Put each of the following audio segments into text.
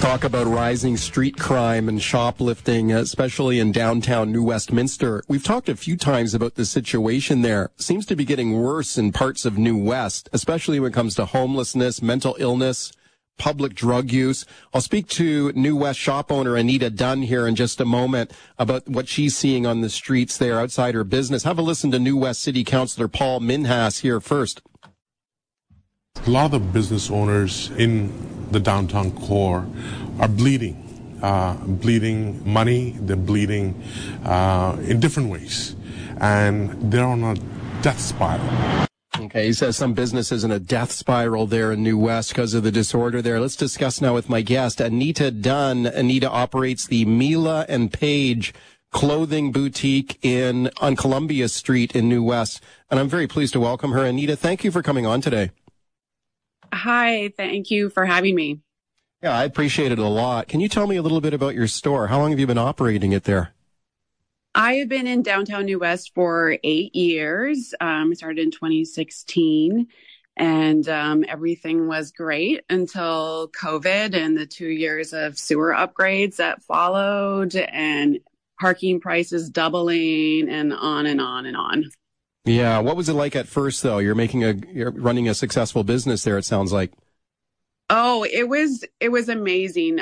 Talk about rising street crime and shoplifting, especially in downtown New Westminster. We've talked a few times about the situation there. Seems to be getting worse in parts of New West, especially when it comes to homelessness, mental illness, public drug use. I'll speak to New West shop owner Anita Dunn here in just a moment about what she's seeing on the streets there outside her business. Have a listen to New West City Councillor Paul Minhas here first. A lot of the business owners in the downtown core are bleeding money, they're bleeding in different ways, and they're on a death spiral. Okay, he says some businesses in a death spiral there in New West because of the disorder there. Let's discuss now with my guest, Anita Dunn. Anita operates the Mila and Page clothing boutique on Columbia Street in New West, and I'm very pleased to welcome her. Anita, thank you for coming on today. Hi, thank you for having me. Yeah, I appreciate it a lot. Can you tell me a little bit about your store? How long have you been operating it there? I have been in downtown New West for 8 years. I started in 2016, and everything was great until COVID and the 2 years of sewer upgrades that followed and parking prices doubling and on and on and on. Yeah. What was it like at first, though? You're running a successful business there, it sounds like. Oh, it was amazing.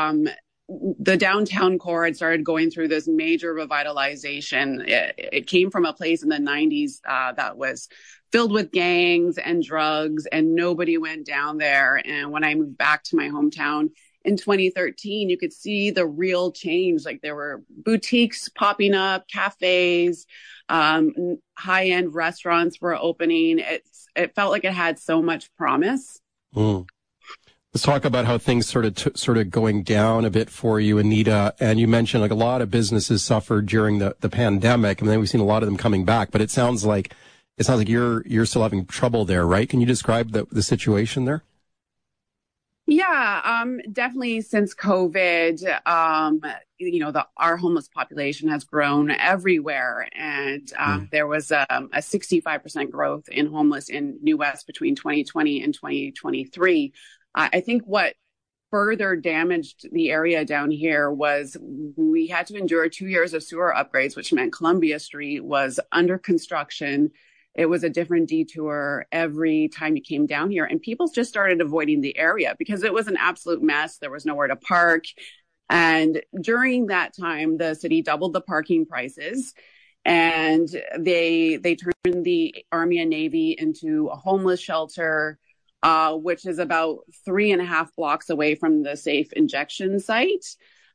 The downtown core had started going through this major revitalization. It came from a place in the 90s that was filled with gangs and drugs, and nobody went down there. And when I moved back to my hometown in 2013, you could see the real change. Like there were boutiques popping up, cafes, high-end restaurants were opening. It felt like it had so much promise. Mm. Let's talk about how things sort of going down a bit for you, Anita. And you mentioned like a lot of businesses suffered during the pandemic, and then we've seen a lot of them coming back. But it sounds like you're still having trouble there, right? Can you describe the situation there? Yeah, definitely since COVID, our homeless population has grown everywhere. And there was a 65% growth in homeless in New West between 2020 and 2023. I think what further damaged the area down here was we had to endure 2 years of sewer upgrades, which meant Columbia Street was under construction. It was a different detour every time you came down here, and people just started avoiding the area because it was an absolute mess. There was nowhere to park. And during that time, the city doubled the parking prices, and they turned the Army and Navy into a homeless shelter, which is about 3.5 blocks away from the safe injection site.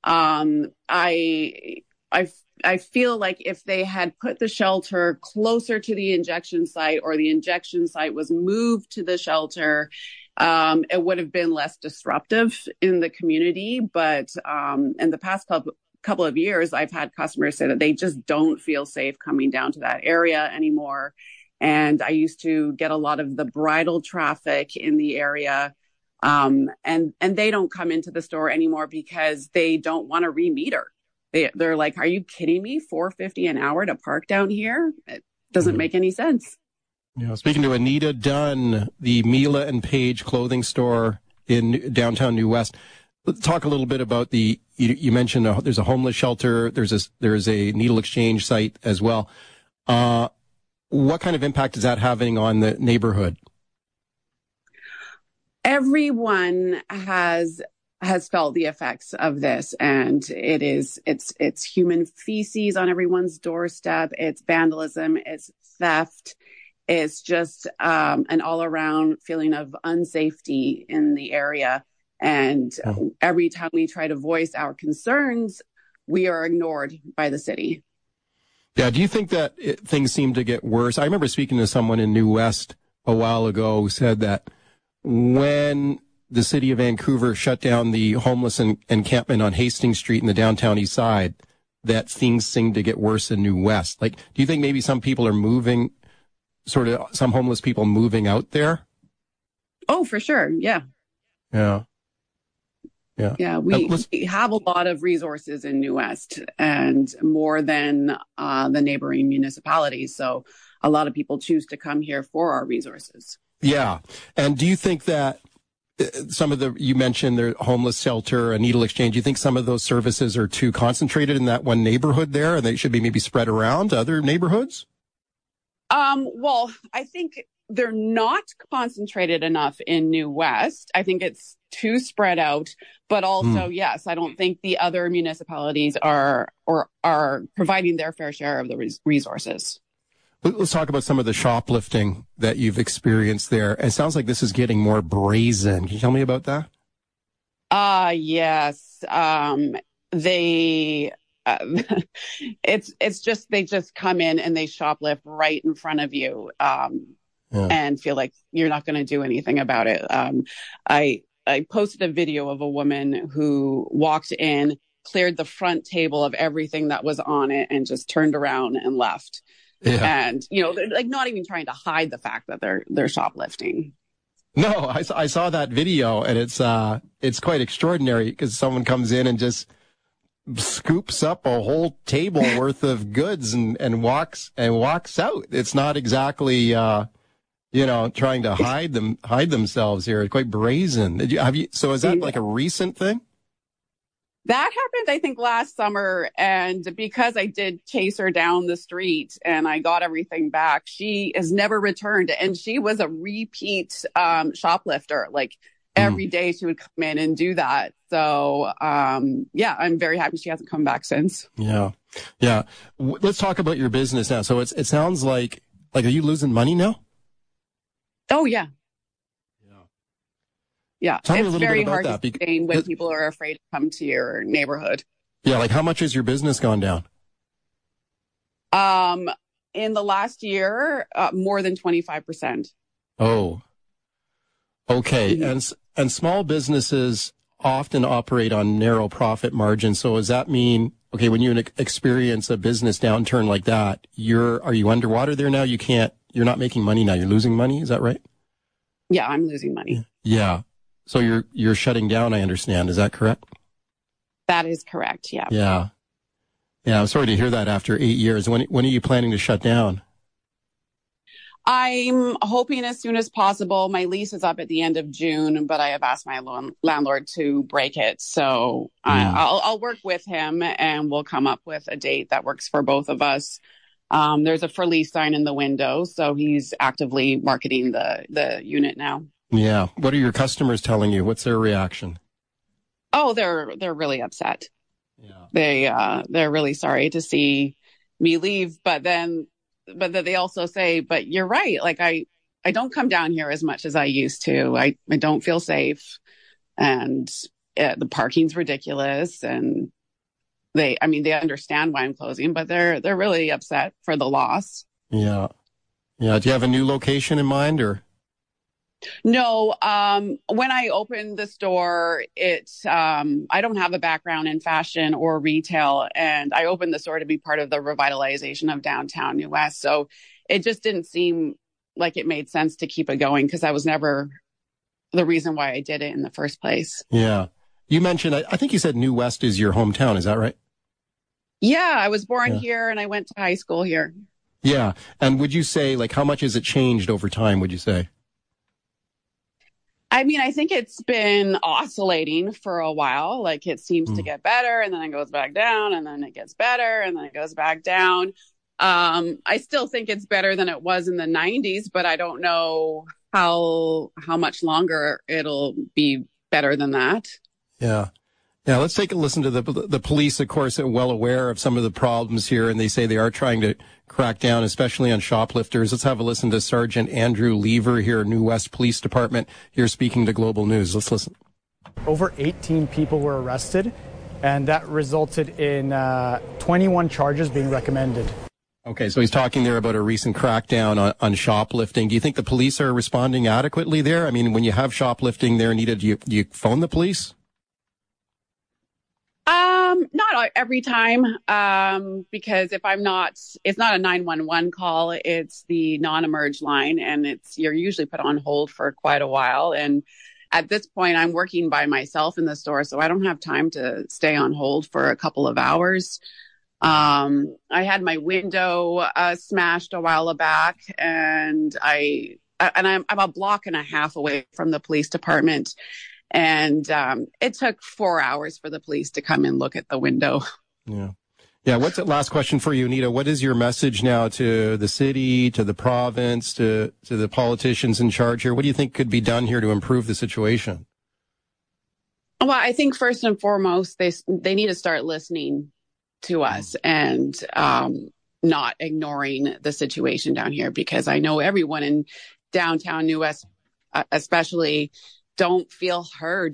I feel like if they had put the shelter closer to the injection site, or the injection site was moved to the shelter, it would have been less disruptive in the community. But in the past couple of years, I've had customers say that they just don't feel safe coming down to that area anymore. And I used to get a lot of the bridal traffic in the area. And they don't come into the store anymore because they don't want to re-meter. They're like, are you kidding me? $4.50 an hour to park down here? It doesn't make any sense. Yeah. Speaking to Anita Dunn, the Mila and Page clothing store in downtown New West. Let's talk a little bit about you mentioned there's a homeless shelter. There's a needle exchange site as well. What kind of impact is that having on the neighborhood? Everyone has felt the effects of this, and it's human feces on everyone's doorstep. It's vandalism, it's theft, it's just an all-around feeling of unsafety in the area. And every time we try to voice our concerns, we are ignored by the city. Yeah, do you think that things seem to get worse? I remember speaking to someone in New West a while ago who said that when the city of Vancouver shut down the homeless encampment on Hastings Street in the downtown east side, that things seem to get worse in New West. Like, do you think maybe some people are moving, some homeless people moving out there? Oh, for sure. Yeah. Yeah. Yeah. Yeah. We have a lot of resources in New West, and more than the neighboring municipalities. So a lot of people choose to come here for our resources. Yeah. And do you think that some of you mentioned the homeless shelter, a needle exchange. You think some of those services are too concentrated in that one neighborhood there, and they should be maybe spread around to other neighborhoods? Well, I think they're not concentrated enough in New West. I think it's too spread out, but also, yes, I don't think the other municipalities are providing their fair share of the resources. Let's talk about some of the shoplifting that you've experienced there. It sounds like this is getting more brazen. Can you tell me about that? Yes. It's just, they just come in and they shoplift right in front of you, and feel like you're not going to do anything about it. I posted a video of a woman who walked in, cleared the front table of everything that was on it, and just turned around and left. Yeah. And, they're like not even trying to hide the fact that they're shoplifting. No, I saw that video, and it's quite extraordinary because someone comes in and just scoops up a whole table worth of goods and walks out. It's not exactly trying to hide themselves here. It's quite brazen. So is that like a recent thing? That happened, I think, last summer. And because I did chase her down the street and I got everything back, she has never returned. And she was a repeat shoplifter. Like every day she would come in and do that. So, I'm very happy she hasn't come back since. Yeah. Yeah. Let's talk about your business now. So it sounds like, are you losing money now? Oh, yeah. Yeah, tell me it's very hard to sustain when people are afraid to come to your neighborhood. Yeah, like how much has your business gone down? In the last year, more than 25%. Oh, okay. Mm-hmm. And small businesses often operate on narrow profit margins. So does that mean, okay, when you experience a business downturn like that, are you underwater there now? You're not making money now. You're losing money. Is that right? Yeah, I'm losing money. Yeah. So you're shutting down, I understand. Is that correct? That is correct, yeah. Yeah. Yeah, I'm sorry to hear that after 8 years. When are you planning to shut down? I'm hoping as soon as possible. My lease is up at the end of June, but I have asked my landlord to break it. So I'll work with him and we'll come up with a date that works for both of us. There's a for lease sign in the window, so he's actively marketing the unit now. Yeah. What are your customers telling you? What's their reaction? Oh, they're really upset. Yeah. They're really sorry to see me leave, but then they also say, but you're right. Like I don't come down here as much as I used to. I don't feel safe, and the parking's ridiculous, and they understand why I'm closing, but they're really upset for the loss. Yeah. Yeah. Do you have a new location in mind or? No, when I opened the store, I don't have a background in fashion or retail, and I opened the store to be part of the revitalization of downtown New West. So it just didn't seem like it made sense to keep it going because that was never the reason why I did it in the first place. Yeah. You mentioned, I think you said New West is your hometown. Is that right? Yeah, I was born here and I went to high school here. Yeah. And would you say, like, how much has it changed over time, would you say? I mean, I think it's been oscillating for a while. Like it seems to get better and then it goes back down and then it gets better and then it goes back down. I still think it's better than it was in the 90s, but I don't know how much longer it'll be better than that. Yeah. Yeah, let's take a listen to the police, of course, are well aware of some of the problems here, and they say they are trying to crack down, especially on shoplifters. Let's have a listen to Sergeant Andrew Lever here, New West Police Department, here speaking to Global News. Let's listen. Over 18 people were arrested, and that resulted in 21 charges being recommended. Okay, so he's talking there about a recent crackdown on shoplifting. Do you think the police are responding adequately there? I mean, when you have shoplifting there needed, do you phone the police? Not every time, because if it's not a 911 call, it's the non-emerge line, and you're usually put on hold for quite a while. And at this point, I'm working by myself in the store, so I don't have time to stay on hold for a couple of hours. I had my window smashed a while back, and I I'm a block and a half away from the police department. And it took 4 hours for the police to come and look at the window. Yeah. Yeah. What's the last question for you, Anita? What is your message now to the city, to the province, to the politicians in charge here? What do you think could be done here to improve the situation? Well, I think first and foremost, they need to start listening to us and not ignoring the situation down here, because I know everyone in downtown New West, especially, don't feel heard.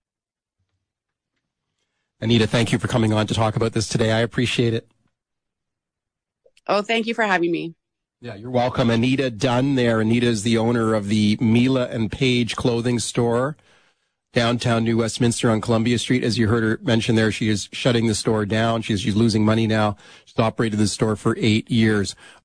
Anita, thank you for coming on to talk about this today. I appreciate it. Oh, thank you for having me. Yeah, you're welcome. Anita Dunn there. Anita is the owner of the Mila and Page clothing store, downtown New Westminster on Columbia Street. As you heard her mention there, she is shutting the store down. She's losing money now. She's operated the store for 8 years.